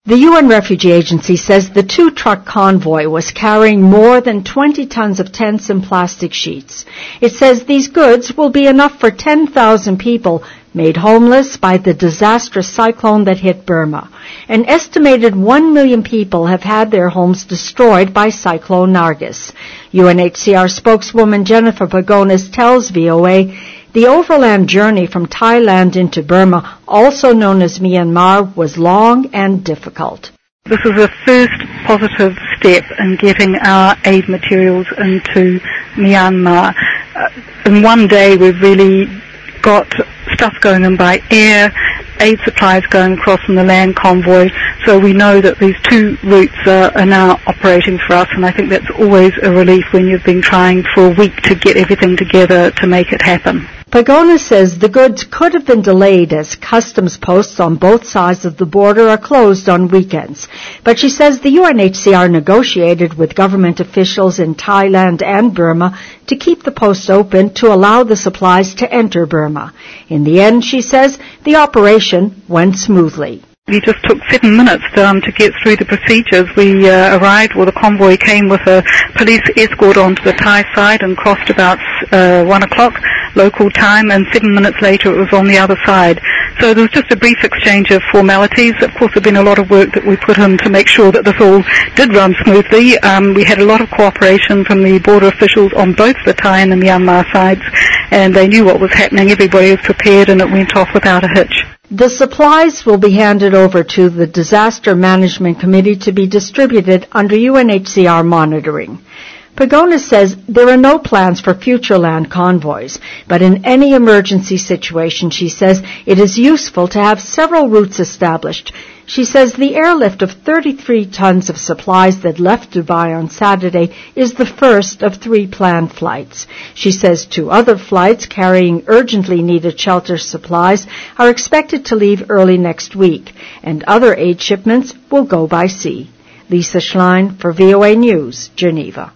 The UN Refugee Agency says the two-truck convoy was carrying more than 20 tons of tents and plastic sheets. It says these goods will be enough for 10,000 people made homeless by the disastrous cyclone that hit Burma. An estimated 1 million people have had their homes destroyed by Cyclone Nargis. UNHCR spokeswoman Jennifer Pagonis tells VOA the overland journey from Thailand into Burma, also known as Myanmar, was long and difficult. This is a first positive step in getting our aid materials into Myanmar. In one day we've really got stuff going in by air, aid supplies going across in the land convoy, so we know that these two routes are now operating for us, and I think that's always a relief when you've been trying for a week to get everything together to make it happen. Pagona says the goods could have been delayed as customs posts on both sides of the border are closed on weekends. But she says the UNHCR negotiated with government officials in Thailand and Burma to keep the posts open to allow the supplies to enter Burma. In the end, she says, the operation went smoothly. We just took 7 minutes to get through the procedures. We the convoy came with a police escort onto the Thai side and crossed about 1 o'clock local time, and 7 minutes later it was on the other side. So there was just a brief exchange of formalities. Of course, there had been a lot of work that we put in to make sure that this all did run smoothly. We had a lot of cooperation from the border officials on both the Thai and the Myanmar sides, and they knew what was happening. Everybody was prepared, and it went off without a hitch. The supplies will be handed over to the Disaster Management Committee to be distributed under UNHCR monitoring. Pagona says there are no plans for future land convoys, but in any emergency situation, she says, it is useful to have several routes established. She says the airlift of 33 tons of supplies that left Dubai on Saturday is the first of 3 planned flights. She says 2 other flights carrying urgently needed shelter supplies are expected to leave early next week, and other aid shipments will go by sea. Lisa Schlein for VOA News, Geneva.